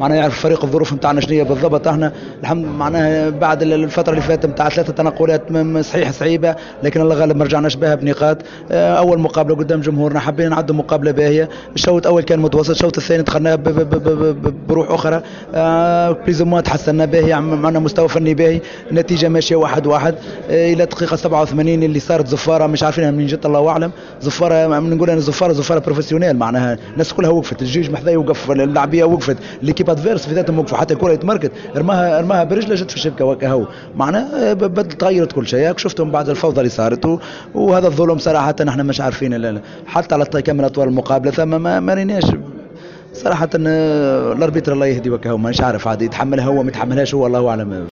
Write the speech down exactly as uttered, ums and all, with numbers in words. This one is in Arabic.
معناها يعرف الفريق الظروف نتاعنا شنو هي بالضبط. احنا الحمد معناها بعد الفتره اللي فاتت نتاع ثلاثه تنقلات صحيح صعيبه، لكن الله غالب ما رجعناش بها بنقاط. اول مقابله قدام جمهورنا حبينا نعدوا مقابله باهيه. الشوط الاول كان متوسط، الشوط الثاني دخلنا بروح اخرى، بليزوموا تحسنا باهي، عندنا مستوى فني باهي، النتيجه ماشيه واحد واحد الى دقيقه سبعة وثمانين اللي صارت زفاره مش عارفين منين جت الله اعلم. زفاره نقول انا زفاره زفاره بروفيسيونيل، معناها الناس كلها وقفت، الجيج محذاي وقف، اللاعبيه وقفت، ليكيب ادفيرس في ذاتهم وقفوا، حتى الكره يتمركت رماها رماها برجله جت في الشبكه وكهو. معناها بدل تغيرت كل شيء. شفتهم بعد الفوضى اللي صارت، وهذا الظلم صراحه نحن مش عارفين حتى على كامل اطوال المقابله ثم ما مريناش صراحه. الاربيتر الله يهدي وكهو، مانيش عارف عاد يتحملها هو ما يتحملهاش هو الله اعلم.